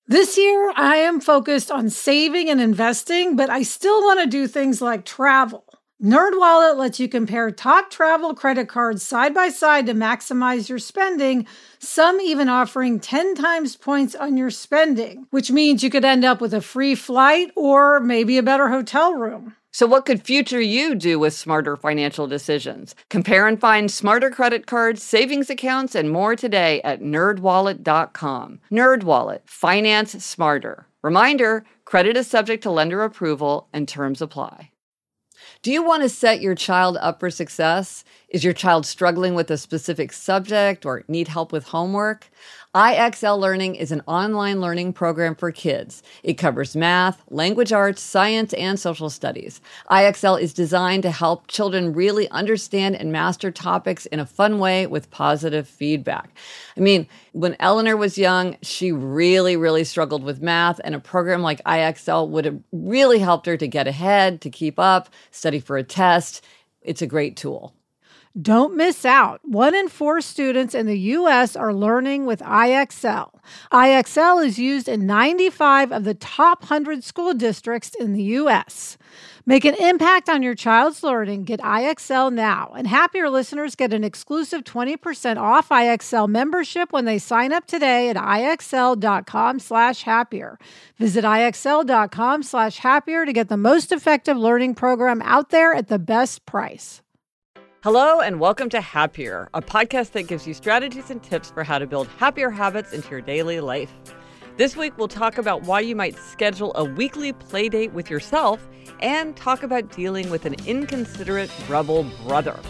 This year, I am focused on saving and investing, but I still want to do things like travel. NerdWallet lets you compare top travel credit cards side by side to maximize your spending, some even offering 10 times points on your spending, which means you could end up with a free flight or maybe a better hotel room. So what could future you do with smarter financial decisions? Compare and find smarter credit cards, savings accounts, and more today at nerdwallet.com. NerdWallet, finance smarter. Reminder, credit is subject to lender approval and terms apply. Do you want to set your child up for success? Is your child struggling with a specific subject or need help with homework? IXL Learning is an online learning program for kids. It covers math, language arts, science, and social studies. IXL is designed to help children really understand and master topics in a fun way with positive feedback. I mean, when Eleanor was young, she really struggled with math, and a program like IXL would have really helped her to get ahead, to keep up, study for a test. It's a great tool. Don't miss out. 1 in 4 students in the U.S. are learning with IXL. IXL is used in 95 of the top 100 school districts in the U.S. Make an impact on your child's learning. Get IXL now. And Happier listeners get an exclusive 20% off IXL membership when they sign up today at IXL.com/happier. Visit IXL.com/happier to get the most effective learning program out there at the best price. Hello and welcome to Happier, a podcast that gives you strategies and tips for how to build happier habits into your daily life. This week, we'll talk about why you might schedule a weekly play date with yourself and talk about dealing with an inconsiderate rebel brother.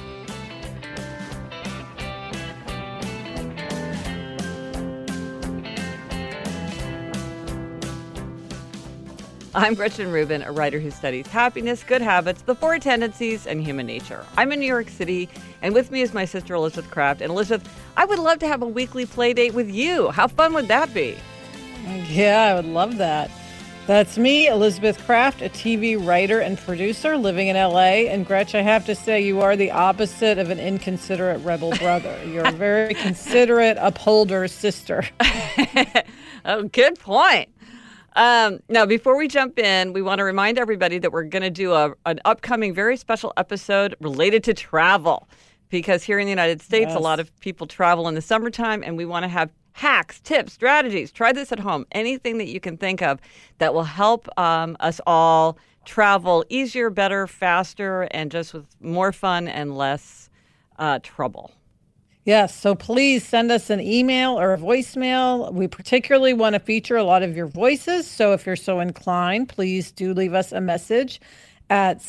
I'm Gretchen Rubin, a writer who studies happiness, good habits, the 4 tendencies, and human nature. I'm in New York City, and with me is my sister Elizabeth Kraft. And Elizabeth, I would love to have a weekly play date with you. How fun would that be? Yeah, I would love that. That's me, Elizabeth Kraft, a TV writer and producer living in LA. And Gretch, I have to say, you are the opposite of an inconsiderate rebel brother. You're a very considerate upholder sister. Oh, good point. Now, before we jump in, we want to remind everybody that we're going to do an upcoming very special episode related to travel. Because here in the United States, A lot of people travel in the summertime, and we want to have hacks, tips, strategies. Try this at home. Anything that you can think of that will help us all travel easier, better, faster, and just with more fun and less trouble. Yes, so please send us an email or a voicemail. We particularly want to feature a lot of your voices, so if you're so inclined, please do leave us a message at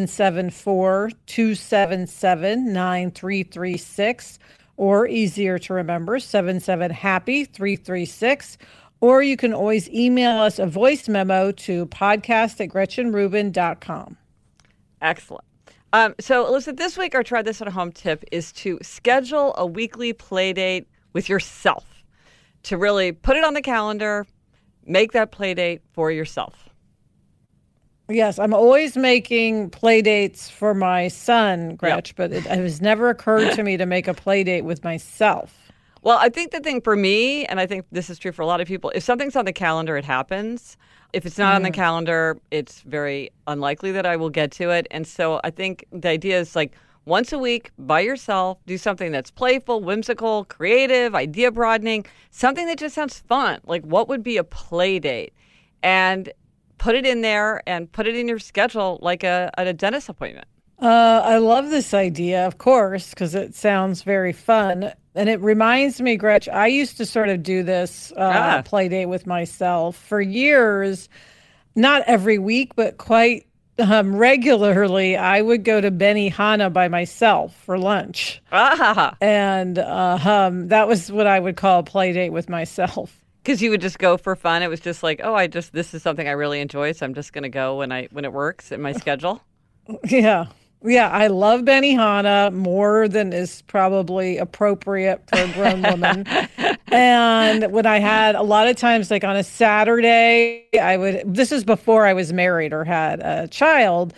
774-277-9336, or easier to remember, 77-HAPPY-336. Or you can always email us a voice memo to podcast@GretchenRubin.com. Excellent. So, Elizabeth, this week our Try This at Home tip is to schedule a weekly play date with yourself, to really put it on the calendar, make that play date for yourself. Yes, I'm always making play dates for my son, Gretch, but it has never occurred to me to make a play date with myself. Well, I think the thing for me, and I think this is true for a lot of people, if something's on the calendar, it happens. If it's not on the calendar, it's very unlikely that I will get to it. And so I think the idea is like once a week by yourself, do something that's playful, whimsical, creative, idea broadening, something that just sounds fun. Like what would be a play date? And put it in there and put it in your schedule like a dentist appointment. I love this idea, of course, because it sounds very fun. And it reminds me, Gretch, I used to sort of do this play date with myself for years, not every week, but quite regularly. I would go to Benihana by myself for lunch. And that was what I would call a play date with myself. Because you would just go for fun. It was just like, this is something I really enjoy, so I'm just going to go when it works in my schedule. Yeah. Yeah, I love Benihana more than is probably appropriate for a grown woman. And when I had a lot of times, like on a Saturday, this is before I was married or had a child,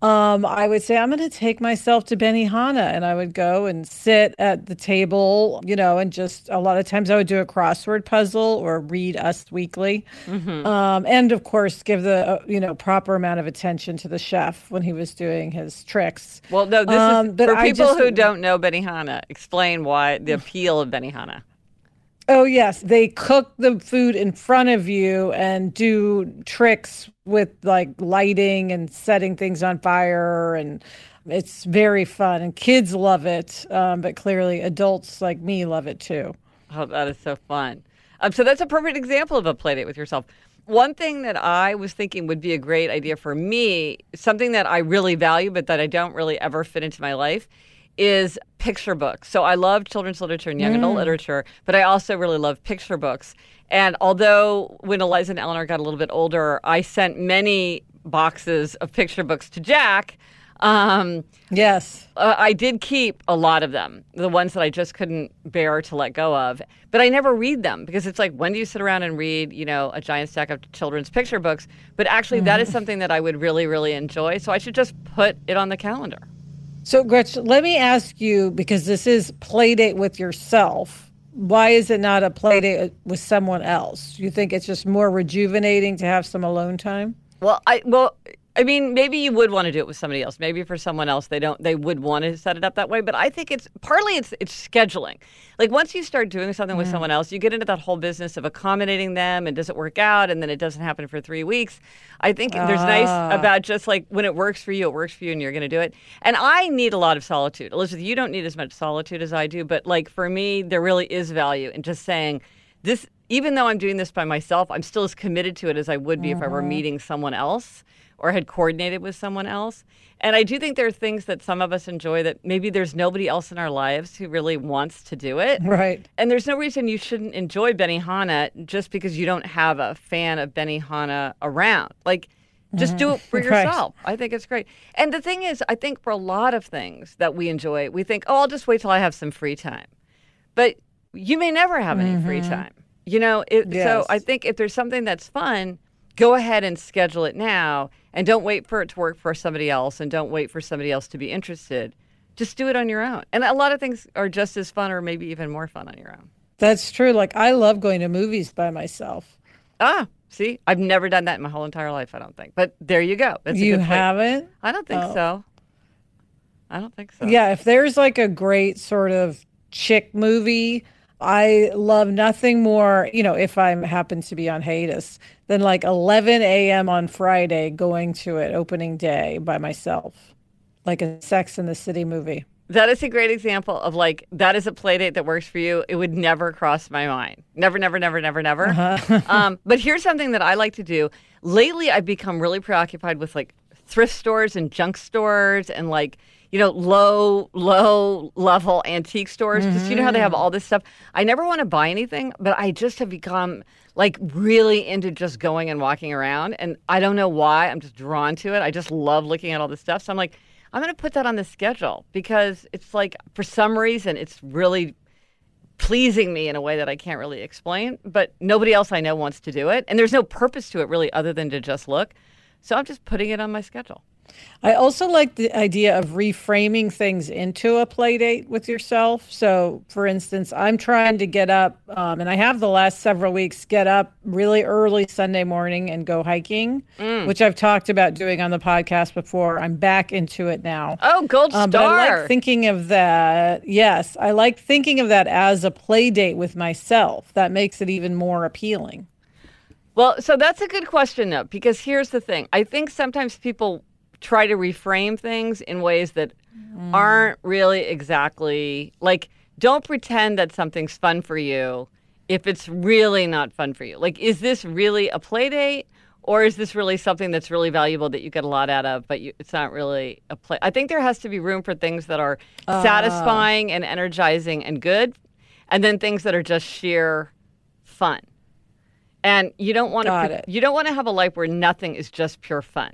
I would say, I'm going to take myself to Benihana, and I would go and sit at the table, and just a lot of times I would do a crossword puzzle or read Us Weekly. And of course, give the, proper amount of attention to the chef when he was doing his tricks. Well, no, this is for people who don't know Benihana. Explain why the appeal of Benihana. Oh, yes. They cook the food in front of you and do tricks with like lighting and setting things on fire. And it's very fun. And kids love it. But clearly adults like me love it too. Oh, that is so fun. So that's a perfect example of a play date with yourself. One thing that I was thinking would be a great idea for me, something that I really value but that I don't really ever fit into my life, is picture books. So I love children's literature and young adult literature, but I also really love picture books. And although when Eliza and Eleanor got a little bit older, I sent many boxes of picture books to Jack. Yes. I did keep a lot of them, the ones that I just couldn't bear to let go of. But I never read them because it's like, when do you sit around and read, a giant stack of children's picture books? But actually, that is something that I would really, really enjoy. So I should just put it on the calendar. So, Gretchen, let me ask you, because this is play date with yourself, why is it not a play date with someone else? You think it's just more rejuvenating to have some alone time? Well, I mean, maybe you would want to do it with somebody else. Maybe for someone else, they would want to set it up that way. But I think it's scheduling. Like once you start doing something with someone else, you get into that whole business of accommodating them, and does it work out? And then it doesn't happen for 3 weeks. I think there's nice about just like when it works for you, and you're going to do it. And I need a lot of solitude. Elizabeth, you don't need as much solitude as I do. But like for me, there really is value in just saying this. Even though I'm doing this by myself, I'm still as committed to it as I would be if I were meeting someone else or had coordinated with someone else. And I do think there are things that some of us enjoy that maybe there's nobody else in our lives who really wants to do it. Right. And there's no reason you shouldn't enjoy Benihana just because you don't have a fan of Benihana around. Like, just do it for yourself. Right. I think it's great. And the thing is, I think for a lot of things that we enjoy, we think, I'll just wait till I have some free time. But you may never have any free time. So I think if there's something that's fun, go ahead and schedule it now, and don't wait for it to work for somebody else, and don't wait for somebody else to be interested. Just do it on your own. And a lot of things are just as fun or maybe even more fun on your own. That's true. Like, I love going to movies by myself. See, I've never done that in my whole entire life, I don't think. But there you go. That's you a good haven't? I don't think so. I don't think so. Yeah, if there's like a great sort of chick movie, I love nothing more, if I happen to be on hiatus, than like 11 a.m. on Friday going to it opening day by myself, like a Sex and the City movie. That is a great example of like, that is a play date that works for you. It would never cross my mind. Never, never, never, never, never. But here's something that I like to do. Lately, I've become really preoccupied with like thrift stores and junk stores and like, low level antique stores. Just, how they have all this stuff. I never want to buy anything, but I just have become like really into just going and walking around. And I don't know why. I'm just drawn to it. I just love looking at all this stuff. So I'm like, I'm going to put that on the schedule because it's like, for some reason, it's really pleasing me in a way that I can't really explain. But nobody else I know wants to do it. And there's no purpose to it really other than to just look. So I'm just putting it on my schedule. I also like the idea of reframing things into a play date with yourself. So, for instance, I'm trying to get up, and I have the last several weeks, get up really early Sunday morning and go hiking, which I've talked about doing on the podcast before. I'm back into it now. Oh, gold star. But I like thinking of that. Yes, I like thinking of that as a play date with myself. That makes it even more appealing. Well, so that's a good question, though, because here's the thing. I think sometimes people try to reframe things in ways that aren't really exactly like, don't pretend that something's fun for you if it's really not fun for you. Like, is this really a play date, or is this really something that's really valuable that you get a lot out of, but it's not really a play? I think there has to be room for things that are satisfying and energizing and good, and then things that are just sheer fun. And you don't want to have a life where nothing is just pure fun.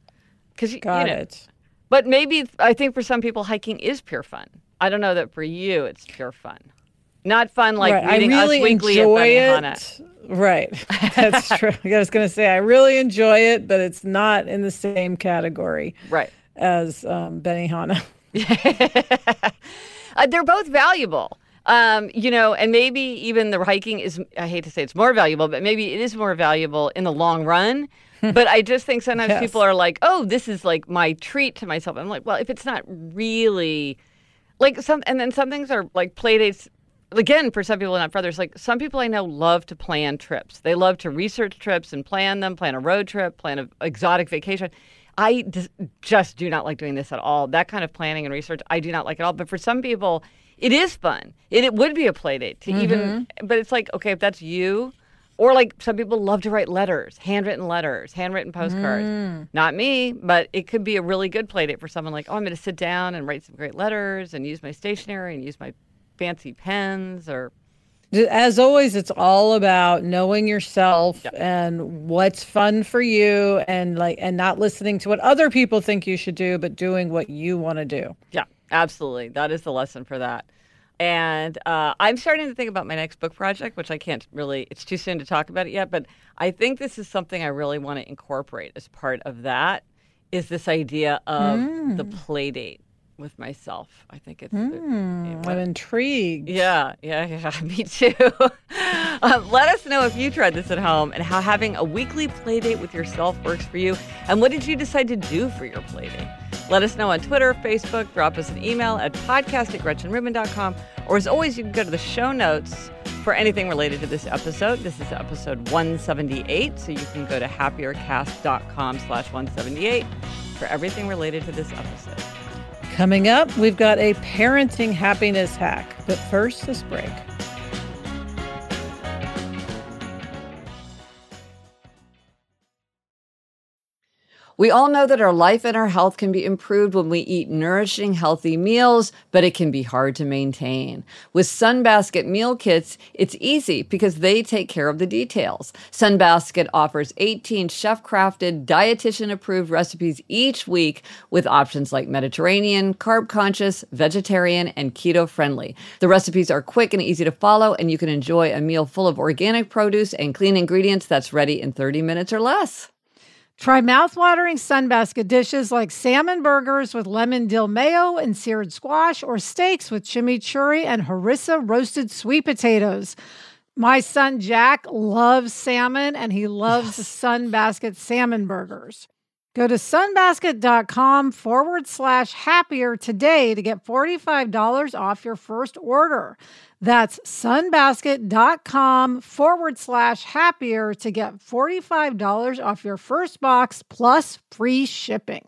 Got it. But maybe, I think for some people, hiking is pure fun. I don't know that for you it's pure fun. Not fun like reading Us Weekly at Benihana. Right. That's true. I was going to say, I really enjoy it, but it's not in the same category. Right. as Benihana. They're both valuable. And maybe even the hiking is, I hate to say it's more valuable, but maybe it is more valuable in the long run. But I just think sometimes people are like, oh, this is like my treat to myself. I'm like, well, if it's not really and then some things are like play dates. Again, for some people, not for others, like some people I know love to plan trips. They love to research trips and plan them, plan a road trip, plan an exotic vacation. I just do not like doing this at all. That kind of planning and research, I do not like at all. But for some people, it is fun. It would be a play date to even, but it's like, okay, if that's you, or like some people love to write letters, handwritten postcards. Not me, but it could be a really good play date for someone like, oh, I'm going to sit down and write some great letters and use my stationery and use my fancy pens or. As always, it's all about knowing yourself and what's fun for you and not listening to what other people think you should do, but doing what you want to do. Yeah, absolutely. That is the lesson for that. And I'm starting to think about my next book project, which I can't really, it's too soon to talk about it yet, but I think this is something I really want to incorporate as part of that, is this idea of the play date with myself. I think it's I'm intrigued. Yeah, me too. Let us know if you tried this at home and how having a weekly play date with yourself works for you, and what did you decide to do for your play date? Let us know on Twitter, Facebook, drop us an email at podcast@GretchenRubin.com, or as always, you can go to the show notes for anything related to this episode. This is episode 178, so you can go to happiercast.com/178 for everything related to this episode. Coming up, we've got a parenting happiness hack. But first, this break. We all know that our life and our health can be improved when we eat nourishing, healthy meals, but it can be hard to maintain. With Sunbasket meal kits, it's easy because they take care of the details. Sunbasket offers 18 chef-crafted, dietitian-approved recipes each week with options like Mediterranean, carb-conscious, vegetarian, and keto-friendly. The recipes are quick and easy to follow, and you can enjoy a meal full of organic produce and clean ingredients that's ready in 30 minutes or less. Try mouthwatering Sunbasket dishes like salmon burgers with lemon dill mayo and seared squash, or steaks with chimichurri and harissa roasted sweet potatoes. My son Jack loves salmon, and he loves the Sunbasket salmon burgers. Go to sunbasket.com/happier today to get $45 off your first order. That's sunbasket.com/happier to get $45 off your first box plus free shipping.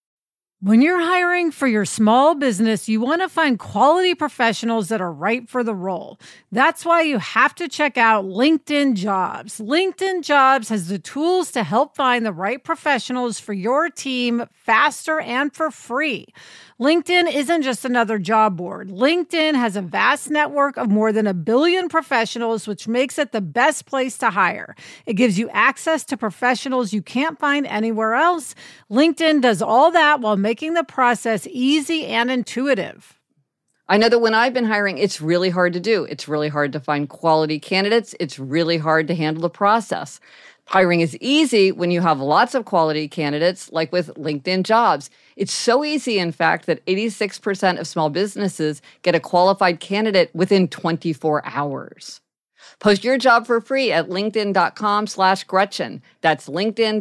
When you're hiring for your small business, you want to find quality professionals that are right for the role. That's why you have to check out LinkedIn Jobs. LinkedIn Jobs has the tools to help find the right professionals for your team faster and for free. LinkedIn isn't just another job board. LinkedIn has a vast network of more than 1 billion professionals, which makes it the best place to hire. It gives you access to professionals you can't find anywhere else. LinkedIn does all that while making the process easy and intuitive. I know that when I've been hiring, it's really hard to do. It's really hard to find quality candidates. It's really hard to handle the process. Hiring is easy when you have lots of quality candidates, like with LinkedIn Jobs. It's so easy, in fact, that 86% of small businesses get a qualified candidate within 24 hours. Post your job for free at linkedin.com/Gretchen. That's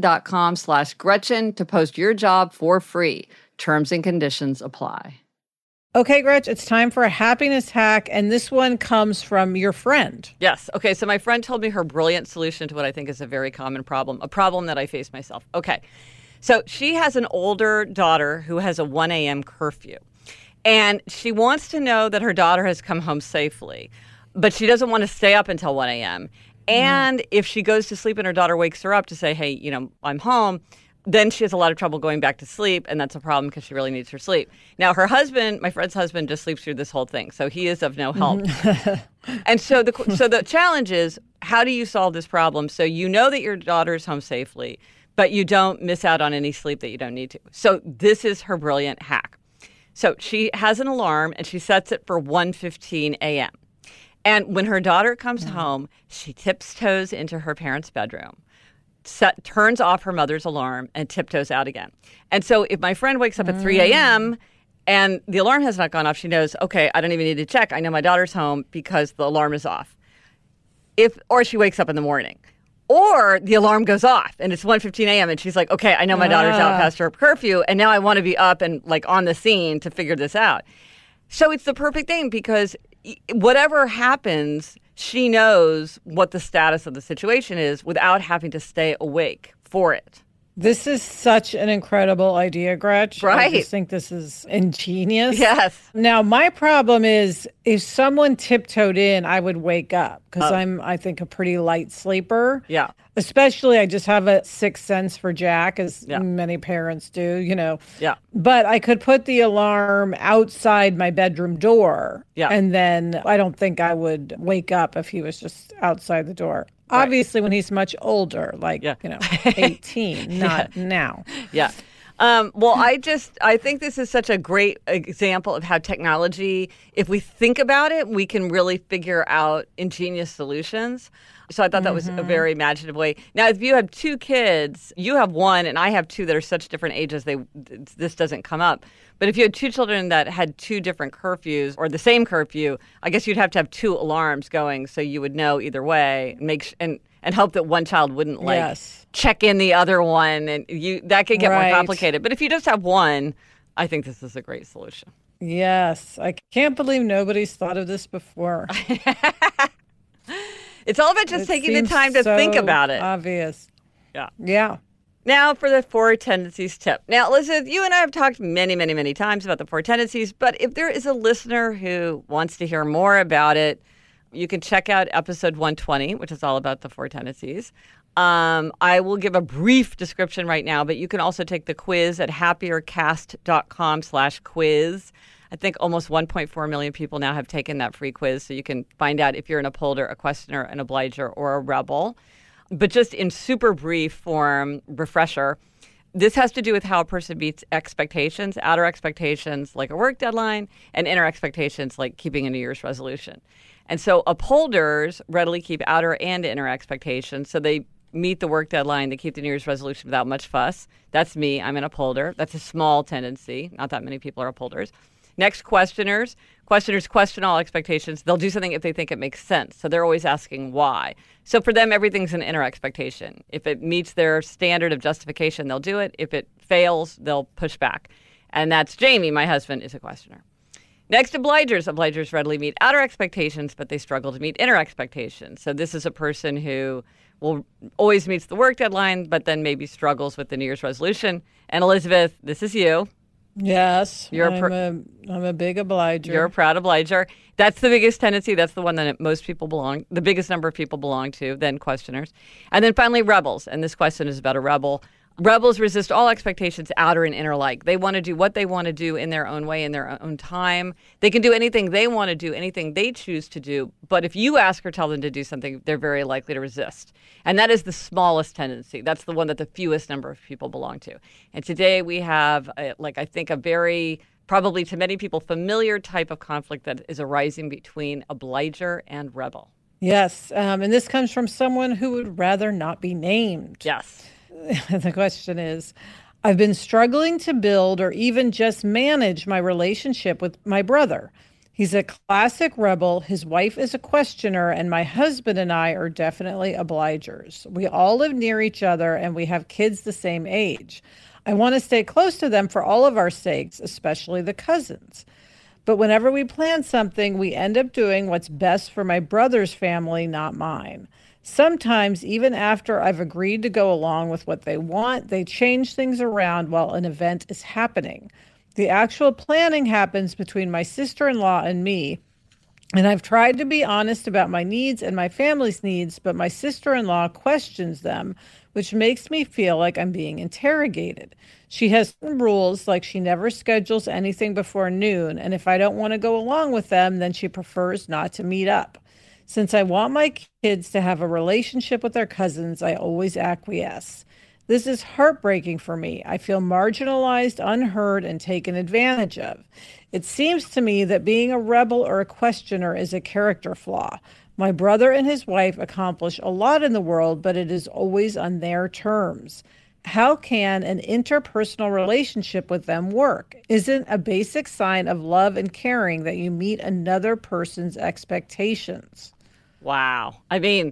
linkedin.com/Gretchen to post your job for free. Terms and conditions apply. Okay, Gretch, it's time for a happiness hack, and this one comes from your friend. Yes. Okay, so my friend told me her brilliant solution to what I think is a very common problem, a problem that I face myself. Okay, so she has an older daughter who has a 1 a.m. curfew, and she wants to know that her daughter has come home safely, but she doesn't want to stay up until 1 a.m. And if she goes to sleep and her daughter wakes her up to say, hey, I'm home, then she has a lot of trouble going back to sleep, and that's a problem because she really needs her sleep. Now, her husband, my friend's husband, just sleeps through this whole thing, so he is of no help. And so the challenge is, how do you solve this problem so you know that your daughter's home safely, but you don't miss out on any sleep that you don't need to? So this is her brilliant hack. So she has an alarm, and she sets it for 1:15 a.m. And when her daughter comes home, she tiptoes into her parents' bedroom, turns off her mother's alarm and tiptoes out again. And so if my friend wakes up at 3 a.m. and the alarm has not gone off, she knows, okay, I don't even need to check. I know my daughter's home because the alarm is off. Or she wakes up in the morning. Or the alarm goes off and it's 1:15 a.m. and she's like, okay, I know my daughter's out past her curfew and now I want to be up and like on the scene to figure this out. So it's the perfect thing because whatever happens, she knows what the status of the situation is without having to stay awake for it. This is such an incredible idea, Gretch. Right. I just think this is ingenious. Yes. Now, my problem is if someone tiptoed in, I would wake up because I'm, I think, a pretty light sleeper. Yeah. Especially, I just have a sixth sense for Jack, as many parents do, you know. Yeah. But I could put the alarm outside my bedroom door. Yeah. And then I don't think I would wake up if he was just outside the door. Right. Obviously, when he's much older, like, 18, not now. Yeah. Well, I think this is such a great example of how technology, if we think about it, we can really figure out ingenious solutions. So I thought that was a very imaginative way. Now, if you have two kids, you have one and I have two that are such different ages, this doesn't come up. But if you had two children that had two different curfews or the same curfew, I guess you'd have to have two alarms going so you would know either way and hope that one child wouldn't check in the other one. And that could get more complicated. But if you just have one, I think this is a great solution. Yes. I can't believe nobody's thought of this before. It's all about just taking the time to think about it. Obvious. Yeah. Yeah. Now for the 4 tendencies tip. Now, Elizabeth, you and I have talked many, many, many times about the 4 tendencies, but if there is a listener who wants to hear more about it, you can check out episode 120, which is all about the 4 tendencies. I will give a brief description right now, but you can also take the quiz at happiercast.com/quiz. I think almost 1.4 million people now have taken that free quiz, so you can find out if you're an upholder, a questioner, an obliger, or a rebel. But just in super brief form, refresher, this has to do with how a person meets expectations, outer expectations like a work deadline, and inner expectations like keeping a New Year's resolution. And so upholders readily keep outer and inner expectations, so they meet the work deadline, they keep the New Year's resolution without much fuss. That's me. I'm an upholder. That's a small tendency. Not that many people are upholders. Next, questioners. Questioners question all expectations. They'll do something if they think it makes sense. So they're always asking why. So for them, everything's an inner expectation. If it meets their standard of justification, they'll do it. If it fails, they'll push back. And that's Jamie, my husband, is a questioner. Next, obligers. Obligers readily meet outer expectations, but they struggle to meet inner expectations. So this is a person who will always meets the work deadline, but then maybe struggles with the New Year's resolution. And Elizabeth, this is you. Yes, I'm a big obliger. You're a proud obliger. That's the biggest tendency. That's the one that most people the biggest number of people belong to, then questioners. And then finally, rebels. And this question is about a rebel. Rebels resist all expectations, outer and inner alike. They want to do what they want to do in their own way, in their own time. They can do anything they want to do, anything they choose to do. But if you ask or tell them to do something, they're very likely to resist. And that is the smallest tendency. That's the one that the fewest number of people belong to. And today we have, I think, a very, probably to many people, familiar type of conflict that is arising between obliger and rebel. Yes. And this comes from someone who would rather not be named. Yes. The question is, I've been struggling to build or even just manage my relationship with my brother. He's a classic rebel. His wife is a questioner, and my husband and I are definitely obligers. We all live near each other, and we have kids the same age. I want to stay close to them for all of our sakes, especially the cousins. But whenever we plan something, we end up doing what's best for my brother's family, not mine. Sometimes, even after I've agreed to go along with what they want, they change things around while an event is happening. The actual planning happens between my sister-in-law and me, and I've tried to be honest about my needs and my family's needs, but my sister-in-law questions them, which makes me feel like I'm being interrogated. She has some rules, like she never schedules anything before noon, and if I don't want to go along with them, then she prefers not to meet up. Since I want my kids to have a relationship with their cousins, I always acquiesce. This is heartbreaking for me. I feel marginalized, unheard, and taken advantage of. It seems to me that being a rebel or a questioner is a character flaw. My brother and his wife accomplish a lot in the world, but it is always on their terms. How can an interpersonal relationship with them work? Isn't a basic sign of love and caring that you meet another person's expectations? Wow. I mean,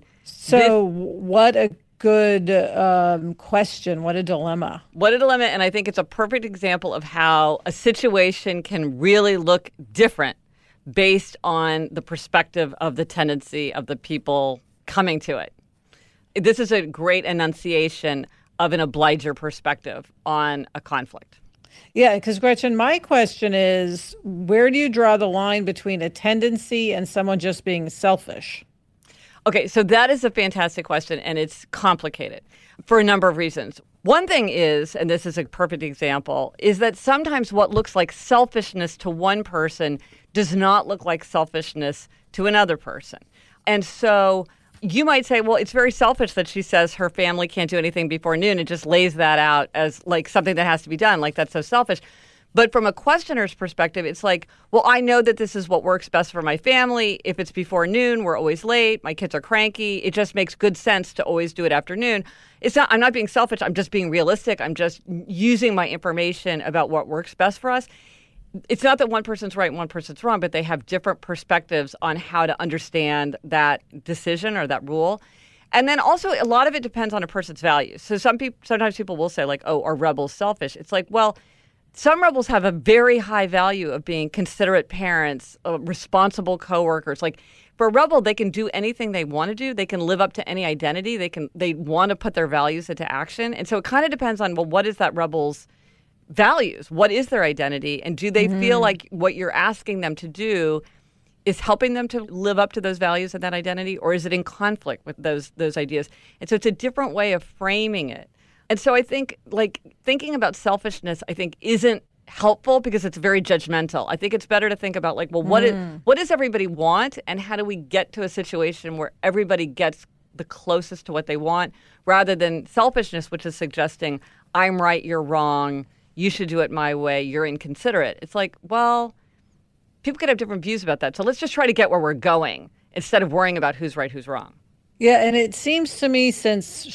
what a good question. What a dilemma. What a dilemma. And I think it's a perfect example of how a situation can really look different based on the perspective of the tendency of the people coming to it. This is a great enunciation of an obliger perspective on a conflict. Yeah, because Gretchen, my question is, where do you draw the line between a tendency and someone just being selfish? Okay, so that is a fantastic question, and it's complicated for a number of reasons. One thing is, and this is a perfect example, is that sometimes what looks like selfishness to one person does not look like selfishness to another person. And so you might say, well, it's very selfish that she says her family can't do anything before noon and just lays that out as like something that has to be done. Like, that's so selfish. But from a questioner's perspective, it's like, well, I know that this is what works best for my family. If it's before noon, we're always late. My kids are cranky. It just makes good sense to always do it after noon. I'm not being selfish. I'm just being realistic. I'm just using my information about what works best for us. It's not that one person's right and one person's wrong, but they have different perspectives on how to understand that decision or that rule. And then also a lot of it depends on a person's values. So sometimes people will say like, oh, are rebels selfish? It's like, well, some rebels have a very high value of being considerate parents, responsible coworkers. Like for a rebel, they can do anything they want to do. They can live up to any identity. They want to put their values into action. And so it kind of depends on, well, what is that rebel's values? What is their identity? And do they feel like what you're asking them to do is helping them to live up to those values and that identity, or is it in conflict with those ideas? And so it's a different way of framing it. And so I think like thinking about selfishness, I think isn't helpful because it's very judgmental. I think it's better to think about like, well, what does everybody want, and how do we get to a situation where everybody gets the closest to what they want, rather than selfishness, which is suggesting I'm right, you're wrong, you should do it my way, you're inconsiderate. It's like, well, people could have different views about that. So let's just try to get where we're going instead of worrying about who's right, who's wrong. Yeah, and it seems to me since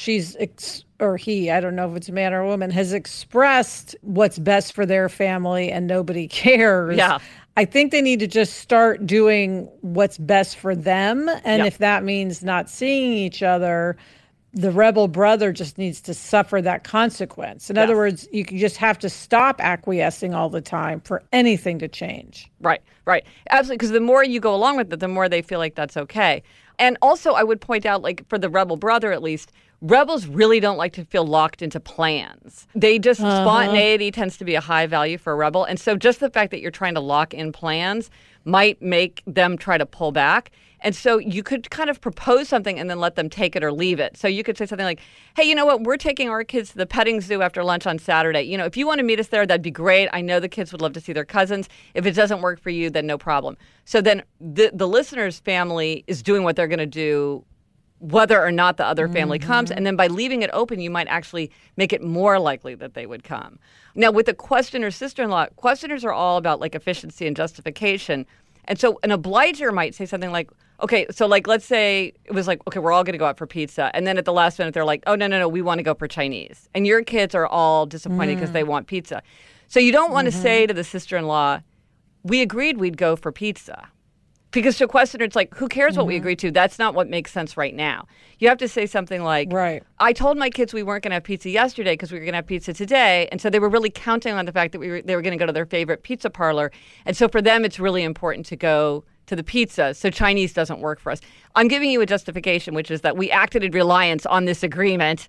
or he, I don't know if it's a man or a woman, has expressed what's best for their family and nobody cares. Yeah. I think they need to just start doing what's best for them. And if that means not seeing each other, the rebel brother just needs to suffer that consequence. In other words, you just have to stop acquiescing all the time for anything to change. Right. Absolutely. Because the more you go along with it, the more they feel like that's okay. And also, I would point out, like for the rebel brother, at least, rebels really don't like to feel locked into plans. They just, spontaneity tends to be a high value for a rebel. And so just the fact that you're trying to lock in plans might make them try to pull back. And so you could kind of propose something and then let them take it or leave it. So you could say something like, hey, you know what? We're taking our kids to the petting zoo after lunch on Saturday. You know, if you want to meet us there, that'd be great. I know the kids would love to see their cousins. If it doesn't work for you, then no problem. So then the listener's family is doing what they're going to do whether or not the other family comes. And then by leaving it open, you might actually make it more likely that they would come. Now, with the questioner sister-in-law, questioners are all about like efficiency and justification. And so an obliger might say something like, okay, so like let's say it was like, okay, we're all going to go out for pizza. And then at the last minute, they're like, oh, no, we want to go for Chinese. And your kids are all disappointed because they want pizza. So you don't want to say to the sister-in-law, we agreed we'd go for pizza. Because to a questioner, it's like, who cares what we agreed to? That's not what makes sense right now. You have to say something like, I told my kids we weren't going to have pizza yesterday because we were going to have pizza today. And so they were really counting on the fact that they were going to go to their favorite pizza parlor. And so for them, it's really important to go to the pizza. So Chinese doesn't work for us. I'm giving you a justification, which is that we acted in reliance on this agreement.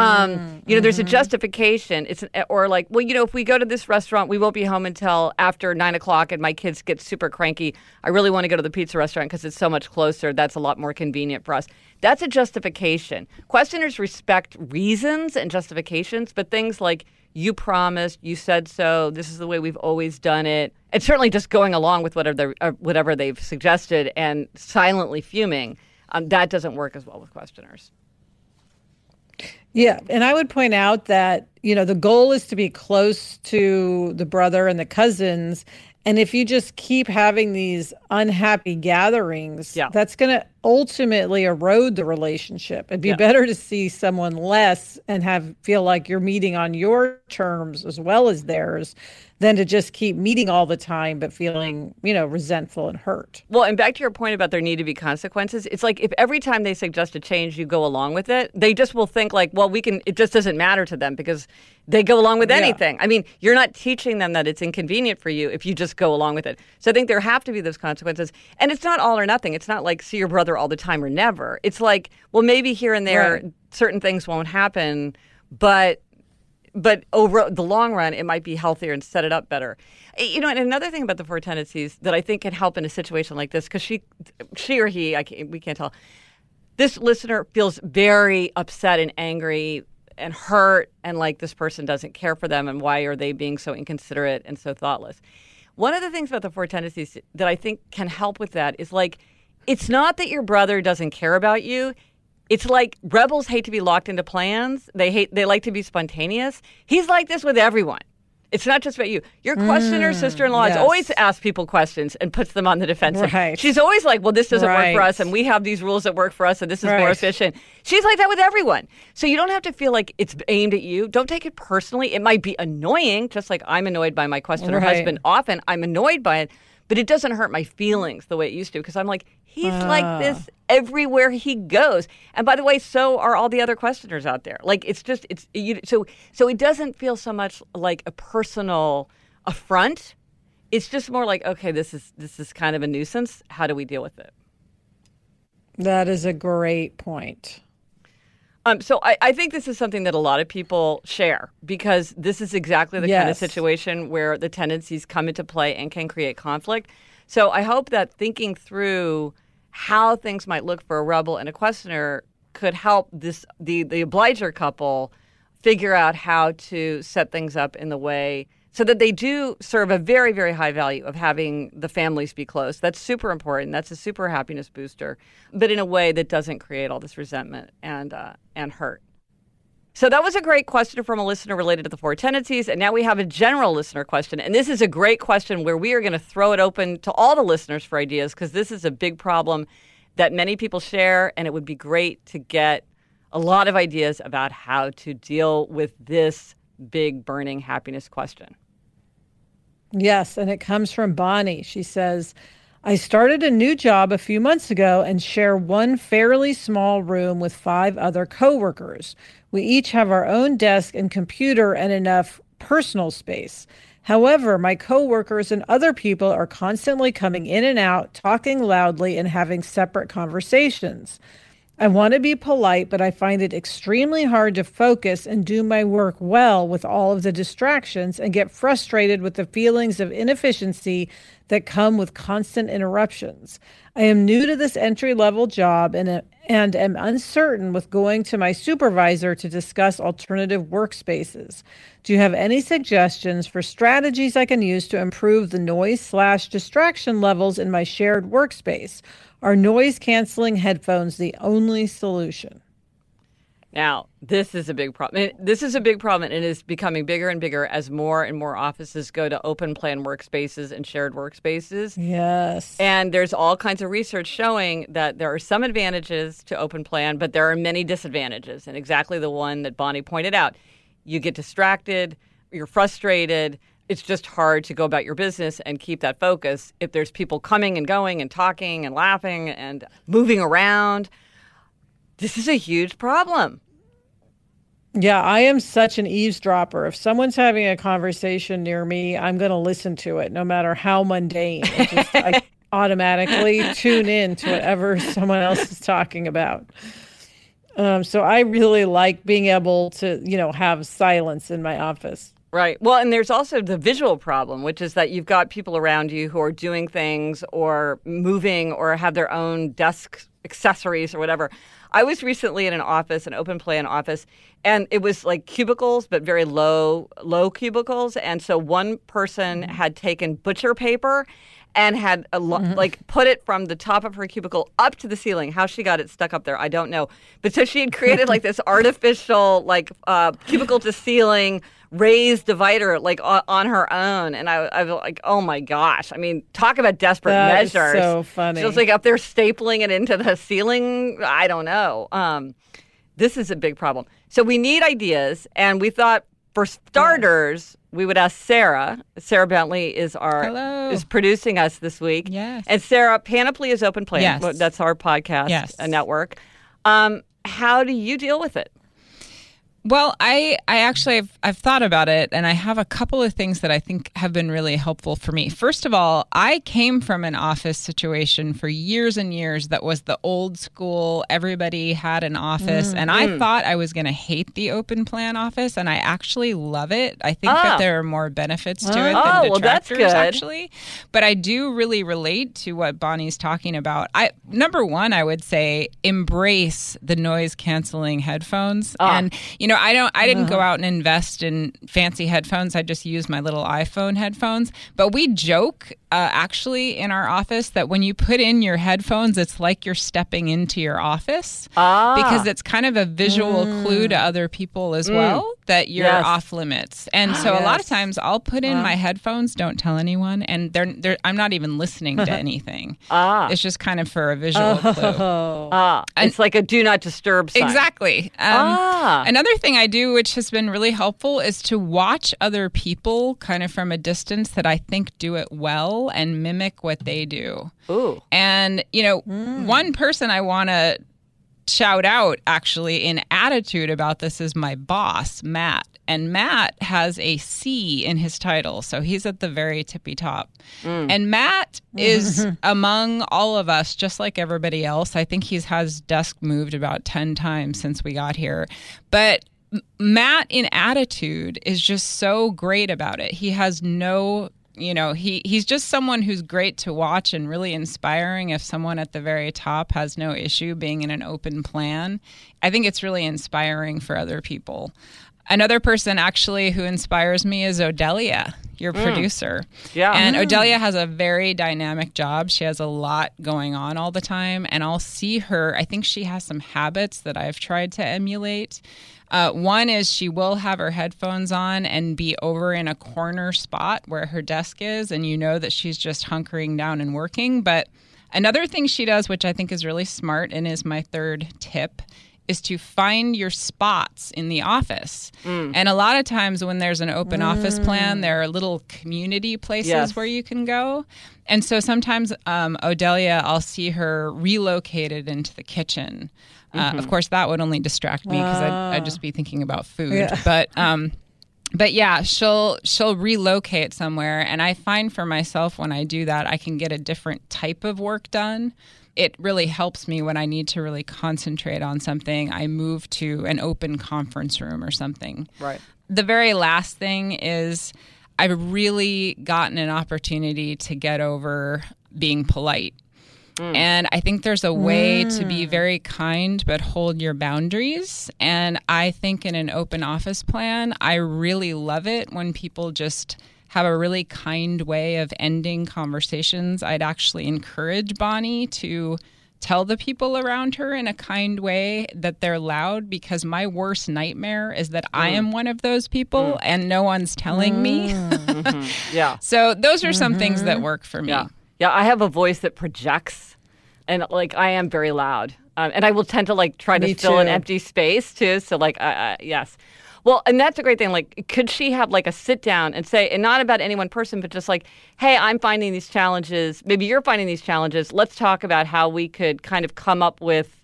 There's a justification. Or like, well, if we go to this restaurant, we won't be home until after 9 o'clock and my kids get super cranky. I really want to go to the pizza restaurant because it's so much closer. That's a lot more convenient for us. That's a justification. Questioners respect reasons and justifications, but things like, you promised, you said so, this is the way we've always done it. It's certainly just going along with whatever they've suggested and silently fuming. That doesn't work as well with questioners. Yeah, and I would point out that, the goal is to be close to the brother and the cousins. And if you just keep having these unhappy gatherings, that's going to ultimately erode the relationship. It'd be better to see someone less and feel like you're meeting on your terms as well as theirs than to just keep meeting all the time but feeling, resentful and hurt. Well, and back to your point about there need to be consequences, it's like if every time they suggest a change, you go along with it, they just will think like, well, it just doesn't matter to them because they go along with anything. I mean, you're not teaching them that it's inconvenient for you if you just go along with it. So I think there have to be those consequences. And it's not all or nothing. It's not like see your brother all the time or never. It's like, well, maybe here and there, certain things won't happen, but over the long run, it might be healthier and set it up better. And another thing about the four tendencies that I think can help in a situation like this, because she or he, we can't tell, this listener feels very upset and angry and hurt and like this person doesn't care for them and why are they being so inconsiderate and so thoughtless. One of the things about the four tendencies that I think can help with that is like, it's not that your brother doesn't care about you. It's like rebels hate to be locked into plans. They like to be spontaneous. He's like this with everyone. It's not just about you. Your questioner sister-in-law has always asked people questions and puts them on the defensive. Right. She's always like, well, this doesn't work for us, and we have these rules that work for us, and this is more efficient. She's like that with everyone. So you don't have to feel like it's aimed at you. Don't take it personally. It might be annoying, just like I'm annoyed by my questioner husband often. I'm annoyed by it. But it doesn't hurt my feelings the way it used to because I'm like, he's like this everywhere he goes. And by the way, so are all the other questioners out there. Like, so it doesn't feel so much like a personal affront. It's just more like, okay, this is kind of a nuisance. How do we deal with it? That is a great point. So I think this is something that a lot of people share because this is exactly the kind of situation where the tendencies come into play and can create conflict. So I hope that thinking through how things might look for a rebel and a questioner could help the obliger couple figure out how to set things up in the way so that they do serve a very, very high value of having the families be close. That's super important. That's a super happiness booster, but in a way that doesn't create all this resentment and hurt. So that was a great question from a listener related to the four tendencies. And now we have a general listener question. And this is a great question where we are going to throw it open to all the listeners for ideas because this is a big problem that many people share. And it would be great to get a lot of ideas about how to deal with this big burning happiness question. Yes, and it comes from Bonnie. She says, I started a new job a few months ago and share one fairly small room with 5 other coworkers. We each have our own desk and computer and enough personal space. However, my coworkers and other people are constantly coming in and out, talking loudly, and having separate conversations. I want to be polite, but I find it extremely hard to focus and do my work well with all of the distractions and get frustrated with the feelings of inefficiency that come with constant interruptions. I am new to this entry-level job and am uncertain with going to my supervisor to discuss alternative workspaces. Do you have any suggestions for strategies I can use to improve the noise/distraction levels in my shared workspace? Are noise-canceling headphones the only solution? Now, this is a big problem. This is a big problem, and it is becoming bigger and bigger as more and more offices go to open plan workspaces and shared workspaces. Yes. And there's all kinds of research showing that there are some advantages to open plan, but there are many disadvantages, and exactly the one that Bonnie pointed out. You get distracted, you're frustrated, it's just hard to go about your business and keep that focus if there's people coming and going and talking and laughing and moving around. This is a huge problem. Yeah, I am such an eavesdropper. If someone's having a conversation near me, I'm going to listen to it, no matter how mundane. I automatically tune in to whatever someone else is talking about. So I really like being able to, have silence in my office. Right. Well, and there's also the visual problem, which is that you've got people around you who are doing things or moving or have their own desk accessories or whatever. I was recently in an office, an open plan office, and it was like cubicles, but very low cubicles. And so one person had taken butcher paper and had put it from the top of her cubicle up to the ceiling. How she got it stuck up there, I don't know. But so she had created like this artificial cubicle to ceiling raised divider like on her own. And I was like, oh my gosh. I mean, talk about desperate measures. That is so funny. She was like up there stapling it into the ceiling. I don't know. This is a big problem. So we need ideas. And we thought for starters, we would ask Sarah. Sarah Bentley is producing us this week. Yes. And Sarah, Panoply is open plan. Yes. That's our podcast network. How do you deal with it? Well, I actually I've thought about it, and I have a couple of things that I think have been really helpful for me. First of all, I came from an office situation for years and years that was the old school. Everybody had an office, and I thought I was going to hate the open plan office, and I actually love it. I think that there are more benefits to it than detractors, well, that's good. actually. But I do really relate to what Bonnie's talking about. Number one, I would say embrace the noise canceling headphones, and I didn't go out and invest in fancy headphones. I just use my little iPhone headphones. But we joke, actually, in our office that when you put in your headphones, it's like you're stepping into your office. Because it's kind of a visual clue to other people as well that you're off limits. And so a lot of times I'll put in my headphones, don't tell anyone, and I'm not even listening to anything. It's just kind of for a visual clue. It's like a do not disturb sign. Exactly. Another thing I do, which has been really helpful, is to watch other people kind of from a distance that I think do it well and mimic what they do. Ooh. And, one person I want to shout out actually in attitude about this is my boss, Matt. And Matt has a C in his title, so he's at the very tippy top. And Matt is among all of us, just like everybody else. I think he's had his desk moved about 10 times since we got here. But Matt in attitude is just so great about it. He has no, he's just someone who's great to watch and really inspiring. If someone at the very top has no issue being in an open plan, I think it's really inspiring for other people. Another person actually who inspires me is Odelia, your producer. Yeah. And Odelia has a very dynamic job. She has a lot going on all the time. And I'll see her. I think she has some habits that I've tried to emulate. One is she will have her headphones on and be over in a corner spot where her desk is, and you know that she's just hunkering down and working. But another thing she does, which I think is really smart and is my third tip, is to find your spots in the office. And a lot of times when there's an open office plan, there are little community places where you can go. And so sometimes Odelia, I'll see her relocated into the kitchen. Of course, that would only distract me because I'd just be thinking about food. Yeah. But yeah, she'll relocate somewhere. And I find for myself when I do that, I can get a different type of work done. It really helps me when I need to really concentrate on something. I move to an open conference room or something. Right. The very last thing is I've really gotten an opportunity to get over being polite. And I think there's a way to be very kind but hold your boundaries. And I think in an open office plan, I really love it when people just have a really kind way of ending conversations. I'd actually encourage Bonnie to tell the people around her in a kind way that they're loud, because my worst nightmare is that I am one of those people and no one's telling me. Yeah. So those are some things that work for me. Yeah, I have a voice that projects, and I am very loud. And I will tend to try to fill an empty space too. So yes. Well, and that's a great thing. Could she have a sit down and say, and not about any one person, but just hey, I'm finding these challenges. Maybe you're finding these challenges. Let's talk about how we could kind of come up with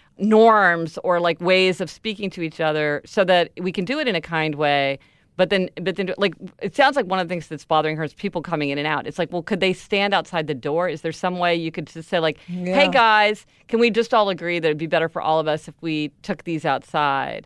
norms or ways of speaking to each other so that we can do it in a kind way. But then, it sounds like one of the things that's bothering her is people coming in and out. It's well, could they stand outside the door? Is there some way you could just say hey guys, can we just all agree that it'd be better for all of us if we took these outside?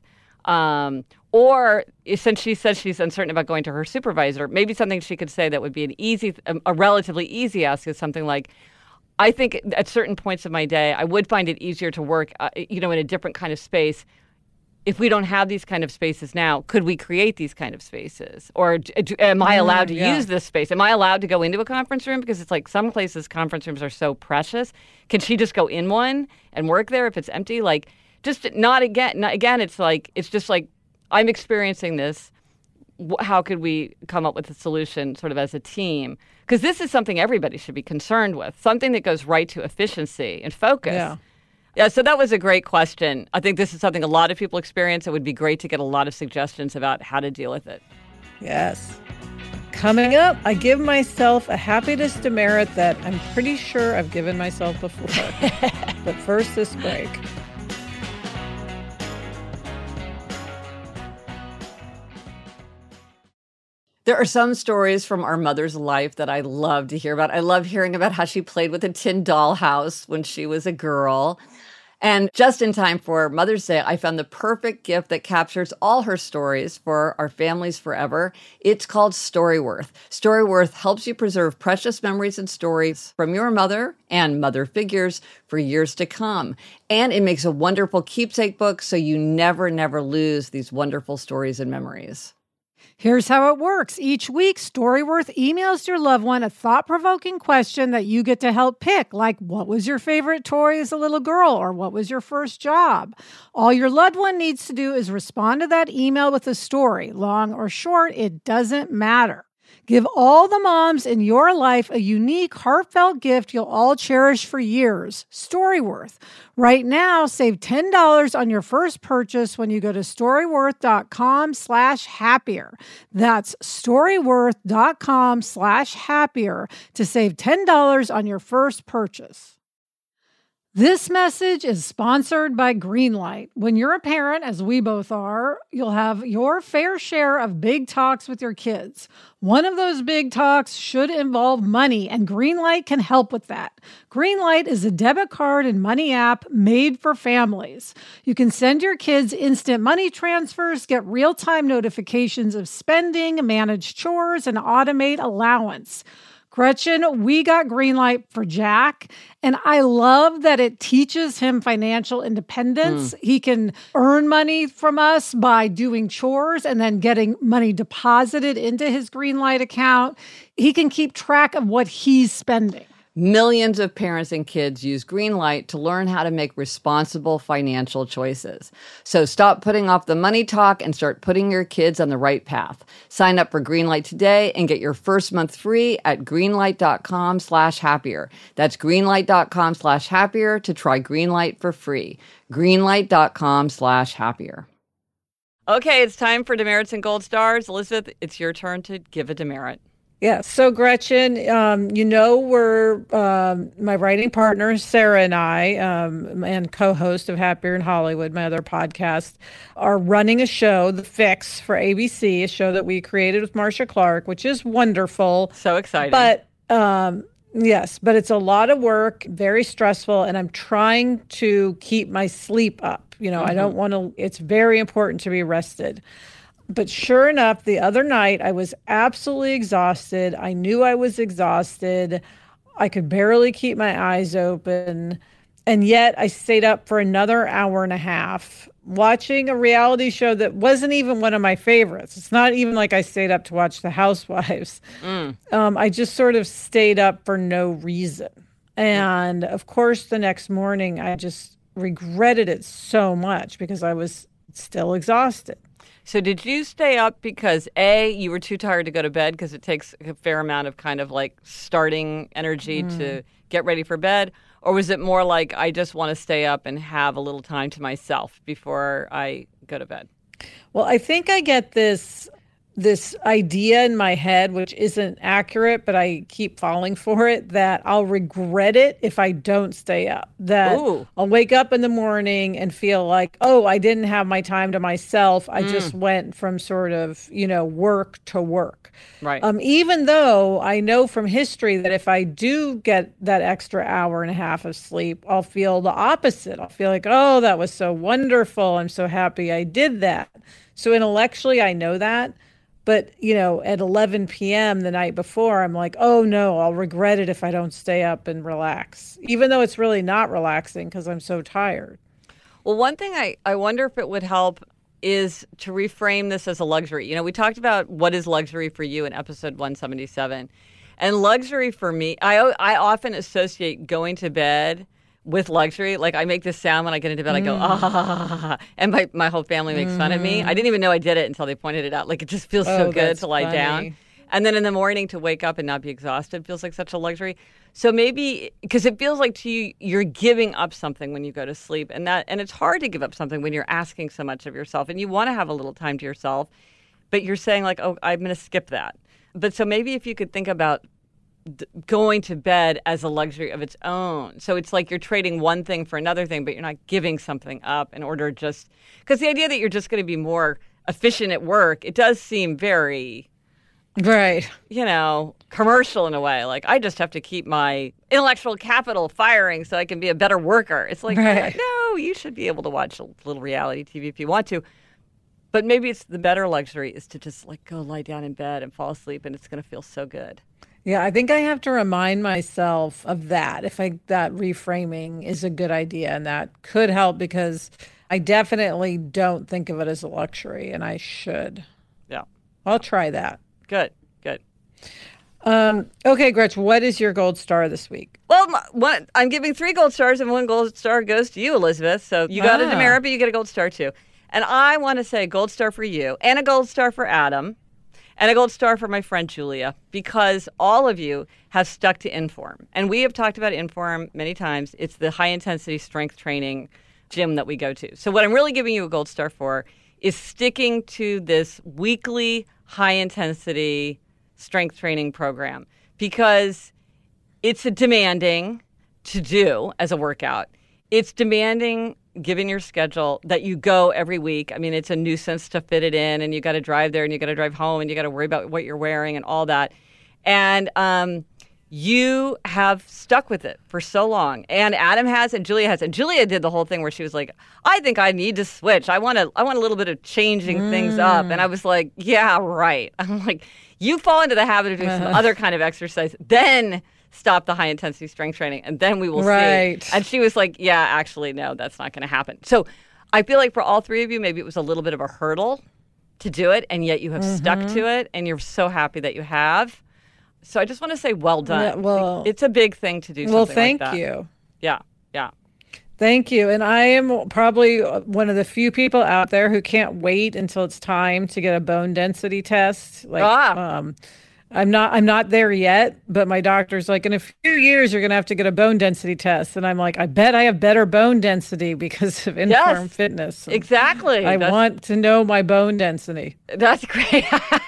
Or since she says she's uncertain about going to her supervisor, maybe something she could say that would be a relatively easy ask is something I think at certain points of my day, I would find it easier to work, in a different kind of space. If we don't have these kind of spaces now, could we create these kind of spaces? Or am I allowed to use this space? Am I allowed to go into a conference room? Because it's some places conference rooms are so precious. Can she just go in one and work there if it's empty? Just not again. Not again. It's just I'm experiencing this. how could we come up with a solution sort of as a team? Because this is something everybody should be concerned with, something that goes right to efficiency and focus. Yeah, so that was a great question. I think this is something a lot of people experience. It would be great to get a lot of suggestions about how to deal with it. Yes. Coming up, I give myself a happiness demerit that I'm pretty sure I've given myself before. But first, this break. There are some stories from our mother's life that I love to hear about. I love hearing about how she played with a tin dollhouse when she was a girl. And just in time for Mother's Day, I found the perfect gift that captures all her stories for our families forever. It's called Storyworth. Storyworth helps you preserve precious memories and stories from your mother and mother figures for years to come. And it makes a wonderful keepsake book so you never lose these wonderful stories and memories. Here's how it works. Each week, Storyworth emails your loved one a thought-provoking question that you get to help pick, like what was your favorite toy as a little girl, or what was your first job? All your loved one needs to do is respond to that email with a story. Long or short, it doesn't matter. Give all the moms in your life a unique, heartfelt gift you'll all cherish for years. Storyworth. Right now, save $10 on your first purchase when you go to storyworth.com/happier. That's storyworth.com/happier to save $10 on your first purchase. This message is sponsored by Greenlight. When you're a parent, as we both are, you'll have your fair share of big talks with your kids. One of those big talks should involve money, and Greenlight can help with that. Greenlight is a debit card and money app made for families. You can send your kids instant money transfers, get real-time notifications of spending, manage chores, and automate allowance. Gretchen, we got Greenlight for Jack, and I love that it teaches him financial independence. He can earn money from us by doing chores and then getting money deposited into his Greenlight account. He can keep track of what he's spending. Millions of parents and kids use Greenlight to learn how to make responsible financial choices. So stop putting off the money talk and start putting your kids on the right path. Sign up for Greenlight today and get your first month free at greenlight.com/happier. That's greenlight.com/happier to try Greenlight for free. Greenlight.com/happier. Okay, it's time for demerits and gold stars. Elizabeth, it's your turn to give a demerit. Yeah. So Gretchen, we're my writing partner, Sarah, and I, and co-host of Happier in Hollywood, my other podcast, are running a show, The Fix, for ABC, a show that we created with Marcia Clark, which is wonderful. So exciting. But yes, but it's a lot of work, very stressful, and I'm trying to keep my sleep up. I don't want to, it's very important to be rested. But sure enough, the other night, I was absolutely exhausted. I knew I was exhausted. I could barely keep my eyes open. And yet I stayed up for another hour and a half watching a reality show that wasn't even one of my favorites. It's not even like I stayed up to watch The Housewives. I just sort of stayed up for no reason. And of course, the next morning, I just regretted it so much because I was still exhausted. So did you stay up because, A, you were too tired to go to bed because it takes a fair amount of kind of like starting energy to get ready for bed? Or was it more like I just want to stay up and have a little time to myself before I go to bed? Well, I think I get this idea in my head, which isn't accurate, but I keep falling for it, that I'll regret it if I don't stay up. That I'll wake up in the morning and feel like, oh, I didn't have my time to myself. I just went from sort of, work to work. Right. Even though I know from history that if I do get that extra hour and a half of sleep, I'll feel the opposite. I'll feel like, oh, that was so wonderful. I'm so happy I did that. So intellectually, I know that. But, at 11 p.m. the night before, I'm like, oh, no, I'll regret it if I don't stay up and relax, even though it's really not relaxing because I'm so tired. Well, one thing I wonder if it would help is to reframe this as a luxury. We talked about what is luxury for you in episode 177. And luxury for me, I often associate going to bed with luxury. Like I make this sound when I get into bed. I go, ah, and my whole family makes fun of me. I didn't even know I did it until they pointed it out. Like it just feels so good to lie down. And then in the morning to wake up and not be exhausted feels like such a luxury. So maybe, because it feels like to you, you're giving up something when you go to sleep. And it's hard to give up something when you're asking so much of yourself and you want to have a little time to yourself, but you're saying like, oh, I'm going to skip that. But so maybe if you could think about going to bed as a luxury of its own. So it's like you're trading one thing for another thing, but you're not giving something up in order just, because the idea that you're just going to be more efficient at work, it does seem very... Right. Commercial in a way. Like, I just have to keep my intellectual capital firing so I can be a better worker. It's like, no, you should be able to watch a little reality TV if you want to. But maybe it's the better luxury is to just like go lie down in bed and fall asleep and it's going to feel so good. Yeah, I think I have to remind myself of that. That reframing is a good idea and that could help because I definitely don't think of it as a luxury and I should. Yeah. I'll try that. Good. Okay, Gretchen, what is your gold star this week? Well, I'm giving 3 gold stars, and 1 gold star goes to you, Elizabeth. So you got a demerit, but you get a gold star too. And I want to say gold star for you, and a gold star for Adam, and a gold star for my friend Julia, because all of you have stuck to Inform. And we have talked about Inform many times. It's the high-intensity strength training gym that we go to. So what I'm really giving you a gold star for is sticking to this weekly high-intensity strength training program because it's demanding to do as a workout. It's demanding, given your schedule, that you go every week. I mean, it's a nuisance to fit it in, and you got to drive there, and you got to drive home, and you got to worry about what you're wearing and all that. And you have stuck with it for so long, and Adam has, and Julia has. And Julia did the whole thing where she was like, "I think I need to switch. I want a little bit of changing things up." And I was like, "Yeah, right." I'm like, "You fall into the habit of doing some other kind of exercise, then stop the high intensity strength training, and then we will see." And she was like, "Yeah, actually, no, that's not going to happen." So I feel like for all 3 of you, maybe it was a little bit of a hurdle to do it, and yet you have stuck to it, and you're so happy that you have. So I just want to say well done. Yeah, it's a big thing to do something like that. Well, thank you. Yeah. Thank you. And I am probably one of the few people out there who can't wait until it's time to get a bone density test. I'm not there yet, but my doctor's like, in a few years, you're going to have to get a bone density test. And I'm like, I bet I have better bone density because of Inform Fitness. Exactly. I want to know my bone density. That's great.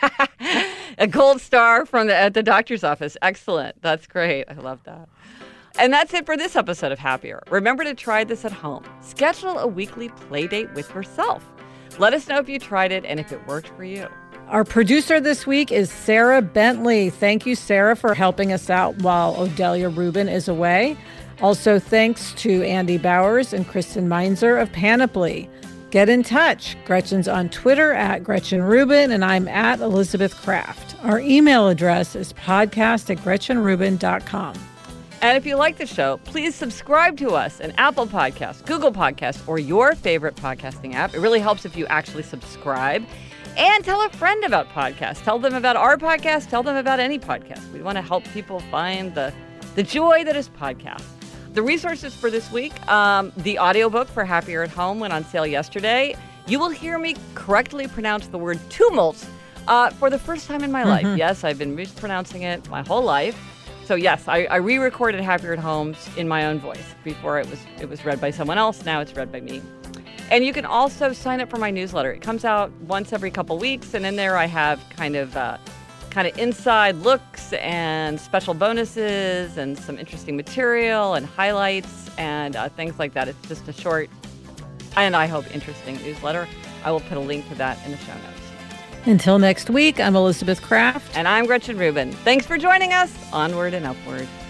A gold star at the doctor's office. Excellent. That's great. I love that. And that's it for this episode of Happier. Remember to try this at home. Schedule a weekly play date with yourself. Let us know if you tried it and if it worked for you. Our producer this week is Sarah Bentley. Thank you, Sarah, for helping us out while Odelia Rubin is away. Also, thanks to Andy Bowers and Kristen Meinzer of Panoply. Get in touch. Gretchen's on Twitter at Gretchen Rubin, and I'm at Elizabeth Kraft. Our email address is podcast@GretchenRubin.com. And if you like the show, please subscribe to us in Apple Podcasts, Google Podcasts, or your favorite podcasting app. It really helps if you actually subscribe. And tell a friend about podcasts. Tell them about our podcast. Tell them about any podcast. We want to help people find the joy that is podcasts. The resources for this week, the audiobook for Happier at Home went on sale yesterday. You will hear me correctly pronounce the word tumult for the first time in my life. Yes, I've been mispronouncing it my whole life. So yes, I re-recorded Happier at Home in my own voice. Before it was read by someone else. Now it's read by me. And you can also sign up for my newsletter. It comes out once every couple weeks, and in there I have kind of inside looks and special bonuses and some interesting material and highlights and things like that. It's just a short and I hope interesting newsletter. I will put a link to that in the show notes. Until next week, I'm Elizabeth Kraft. And I'm Gretchen Rubin. Thanks for joining us. Onward and upward.